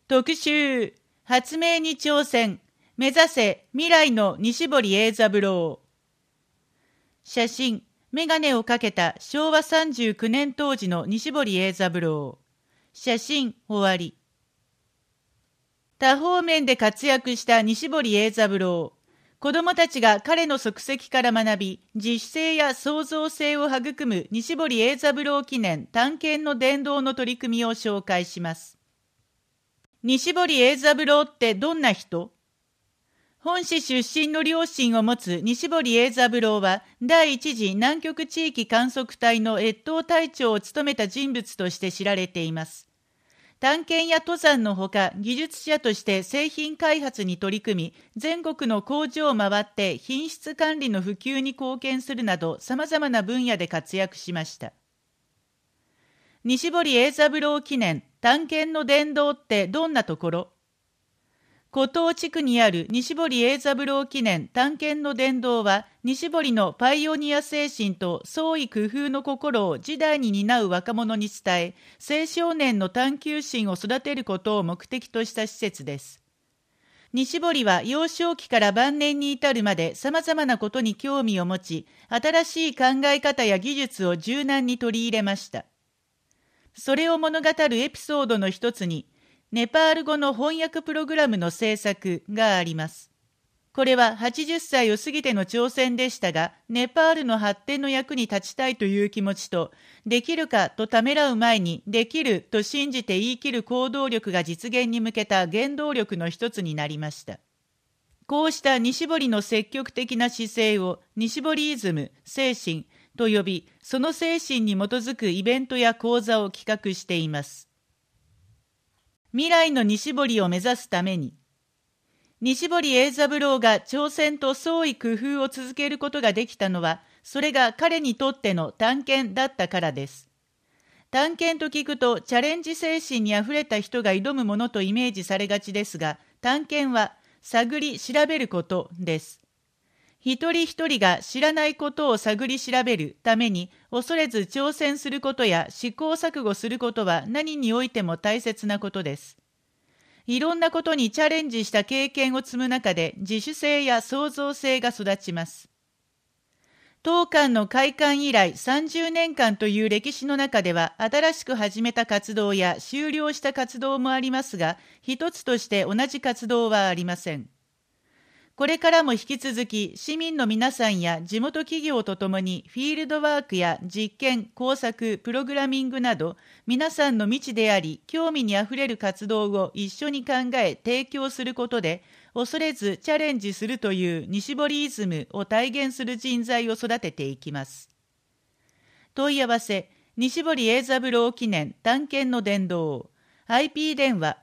特集、発明に挑戦、目指せ未来の西堀英三郎。写真、メガネをかけた昭和39年当時の西堀英三郎。写真終わり。多方面で活躍した西堀英三郎。子供たちが彼の足跡から学び、自主性や創造性を育む西堀英三郎記念探検の伝道の取り組みを紹介します。西堀英三郎ってどんな人？本市出身の両親を持つ西堀英三郎は、第一次南極地域観測隊の越冬隊長を務めた人物として知られています。探検や登山のほか、技術者として製品開発に取り組み、全国の工場を回って品質管理の普及に貢献するなど、様々な分野で活躍しました。西堀英三郎記念探検の伝道ってどんなところ？古東地区にある西堀英三郎記念探検の伝道は、西堀のパイオニア精神と創意工夫の心を時代に担う若者に伝え、青少年の探求心を育てることを目的とした施設です。西堀は幼少期から晩年に至るまで様々なことに興味を持ち、新しい考え方や技術を柔軟に取り入れました。それを物語るエピソードの一つに、ネパール語の翻訳プログラムの制作があります。これは80歳を過ぎての挑戦でしたが、ネパールの発展の役に立ちたいという気持ちと、できるかとためらう前にできると信じて言い切る行動力が実現に向けた原動力の一つになりました。こうした西堀の積極的な姿勢を西堀イズム、精神と呼び、その精神に基づくイベントや講座を企画しています。未来の西堀を目指すために、西堀英三郎が挑戦と創意工夫を続けることができたのは、それが彼にとっての探検だったからです。探検と聞くとチャレンジ精神にあふれた人が挑むものとイメージされがちですが、探検は探り調べることです。一人一人が知らないことを探り調べるために、恐れず挑戦することや試行錯誤することは何においても大切なことです。いろんなことにチャレンジした経験を積む中で自主性や創造性が育ちます。当館の開館以来30年間という歴史の中では、新しく始めた活動や終了した活動もありますが、一つとして同じ活動はありません。これからも引き続き市民の皆さんや地元企業とともにフィールドワークや実験、工作、プログラミングなど皆さんの未知であり興味にあふれる活動を一緒に考え提供することで、恐れずチャレンジするという西堀イズムを体現する人材を育てていきます。問い合わせ、西堀英三郎記念探検の伝道。 IP 電話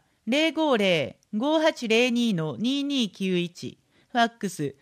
050-5802-2291、ファックス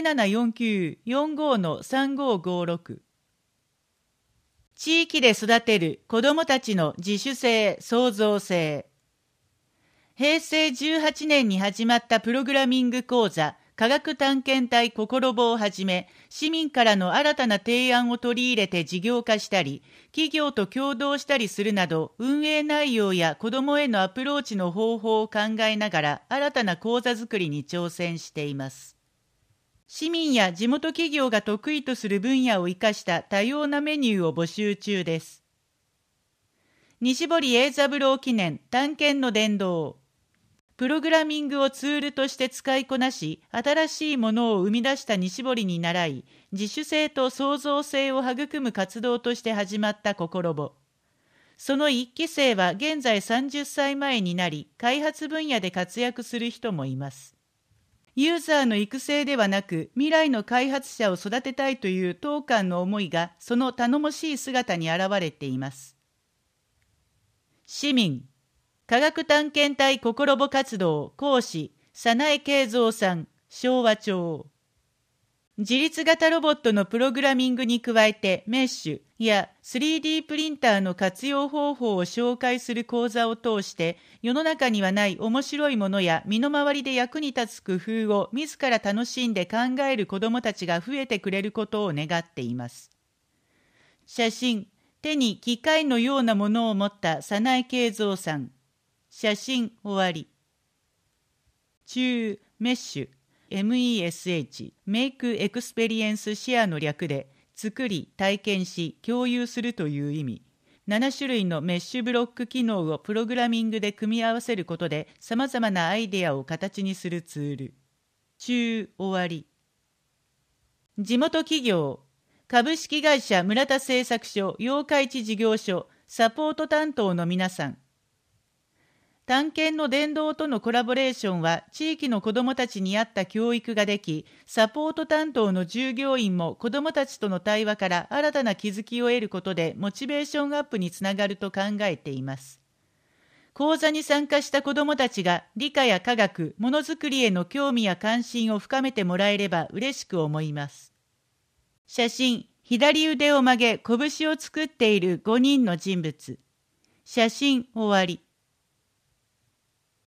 0749-45-3556。地域で育てる子どもたちの自主性、創造性。平成18年に始まったプログラミング講座、科学探検隊こころぼをはじめ、市民からの新たな提案を取り入れて事業化したり、企業と共同したりするなど、運営内容や子どもへのアプローチの方法を考えながら、新たな講座作りに挑戦しています。市民や地元企業が得意とする分野を生かした多様なメニューを募集中です。西堀英三郎記念探検の伝道。プログラミングをツールとして使いこなし、新しいものを生み出した西堀に倣い、自主性と創造性を育む活動として始まったこころぼ。その一期生は現在30歳前になり、開発分野で活躍する人もいます。ユーザーの育成ではなく、未来の開発者を育てたいという当館の思いが、その頼もしい姿に現れています。市民科学探検隊こころぼ活動講師、早苗慶三さん、昭和町。自立型ロボットのプログラミングに加えてメッシュや 3D プリンターの活用方法を紹介する講座を通して、世の中にはない面白いものや身の回りで役に立つ工夫を自ら楽しんで考える子どもたちが増えてくれることを願っています。写真、手に機械のようなものを持った早苗慶三さん。写真終わり。 中メッシュ、MESH、メイクエクスペリエンスシェアの略で、作り、体験し、共有するという意味。7種類のメッシュブロック機能をプログラミングで組み合わせることで、様々なアイデアを形にするツール。中終わり。地元企業、株式会社村田製作所八日市事業所サポート担当の皆さん。探検の伝道とのコラボレーションは地域の子どもたちに合った教育ができ、サポート担当の従業員も子どもたちとの対話から新たな気づきを得ることでモチベーションアップにつながると考えています。講座に参加した子どもたちが理科や科学、ものづくりへの興味や関心を深めてもらえれば嬉しく思います。写真、左腕を曲げ拳を作っている5人の人物。写真終わり。